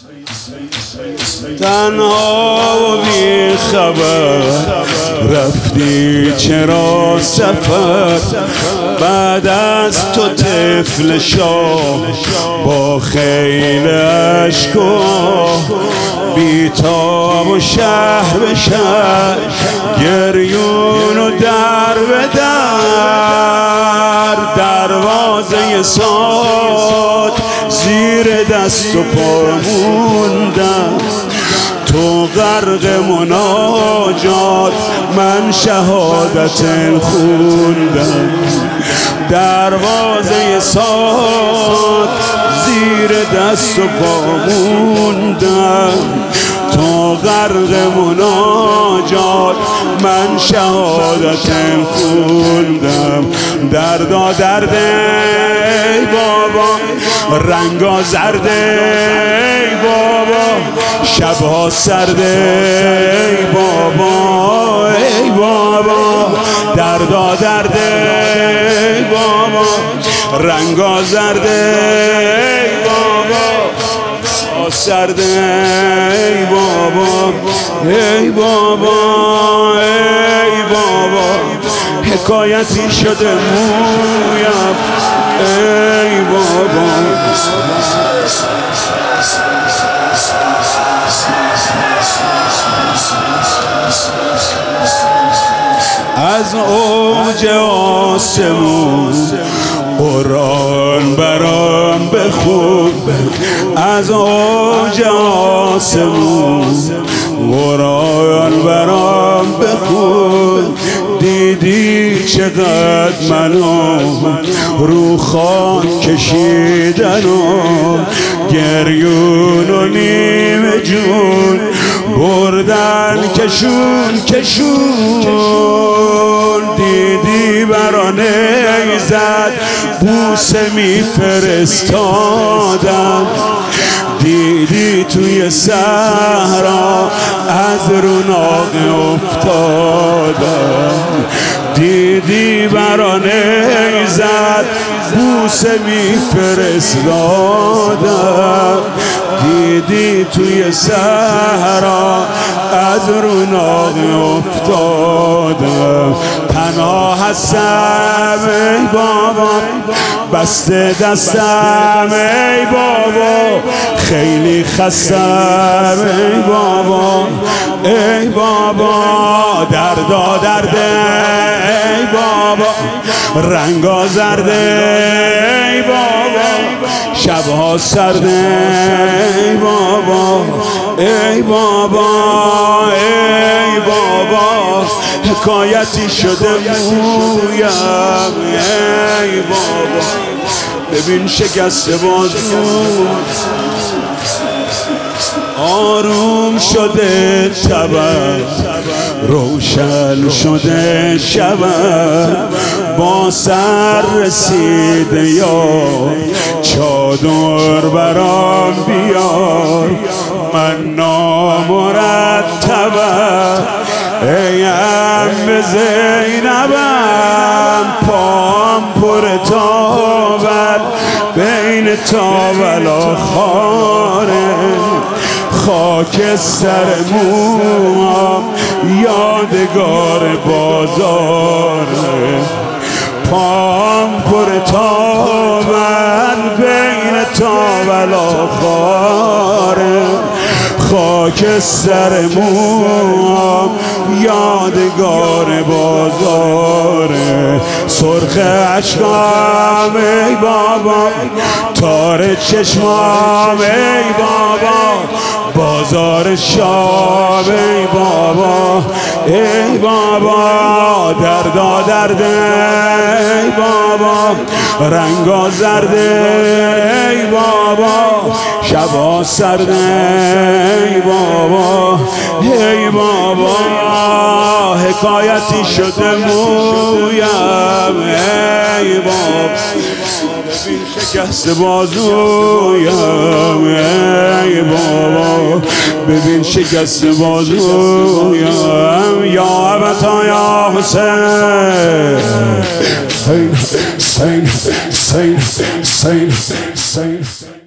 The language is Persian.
تنها و بی خبر رفتی چرا سفر، بعد از تو طفل شاه با خیل اشک‌ها بی تاب و شهر به شهر گریون و در به در، دروازه ساد زیر دست و پا موندم، تو غرق مناجات من شهادت خوندم، دروازه ساد زیر دست و پا موندم، تو غرق مناجات من شهادت خوندم، دردا درده ای بابا رنگا زرده ای بابا، شبها سرده ای بابا ای بابا، دردا درده ای بابا رنگا زرده ای بابا، سرده ای بابا ای بابا ای بابا، حکایتی شده مویم ای بابا. از اوج آسمون قرآن برام بخون، از اوج آسمون قرآن برام بخون، دیدی چقدر منو رو خاک کشیدن و گریون و نیمه جون بردن کشون کشون، دیدی برا نیزد بوسه میفرستادم، دیدی توی صحرا از روناق افتادم، دیدی برا نیزد بوسه میفرستادم، دیدی توی صحرا از روناق افتادم، تنها هستم ای بابا بسته دستم ای بابا، خیلی خستم ای بابا ای بابا، دردا درده ای بابا رنگا زرده ای بابا، شبها سرده ای بابا ای بابا ای بابا، حکایتی شده مویم ای بابا، ببین شکست بازو آروم شده تبر، روشن شده شبر، با سر رسیده یا چادر برام بیار، من نامرتبم ای عم زینبم، پام پر تاول بین تاولا خاره، خاک سر موام یادگار بازاره، پام پر تاول بین تاولا خاره، خاک سر موام یادگار بازاره، سرخ اشکام ای بابا تار چشمام ای بابا، بازار شام ای بابا ای بابا، دردا درده ای بابا رنگا زرده ای بابا، شبا سرده ای بابا ای بابا، حکایتی شده مویم ای بابا، ببین شکست بازویم ای بابا، ببین شکست بازویم، یا ابتا یا حسین، حسین حسین حسین حسین.